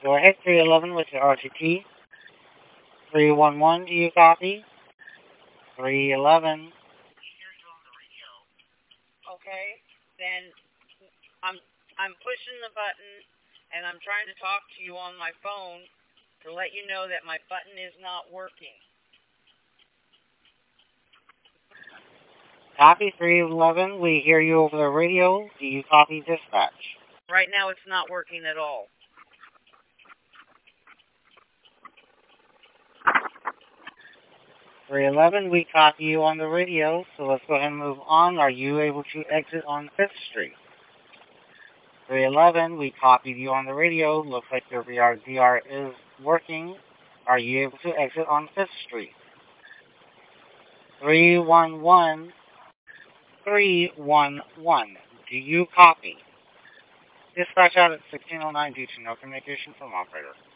Go ahead, 311 with your RTT. 311, do you copy? 311. Okay, then I'm I'm pushing the button, and I'm trying to talk to you on my phone to let you know that my button is not working. Copy 311, we hear you over the radio. Do you copy dispatch? Right now it's not working at all. We copy you on the radio, so let's go ahead and move on. Are you able to exit on 5th Street? 311, we copied you on the radio. Looks like your VRDR is working. Are you able to exit on 5th Street? 311, 311, do you copy? Dispatch out at 1609 due to no communication from operator.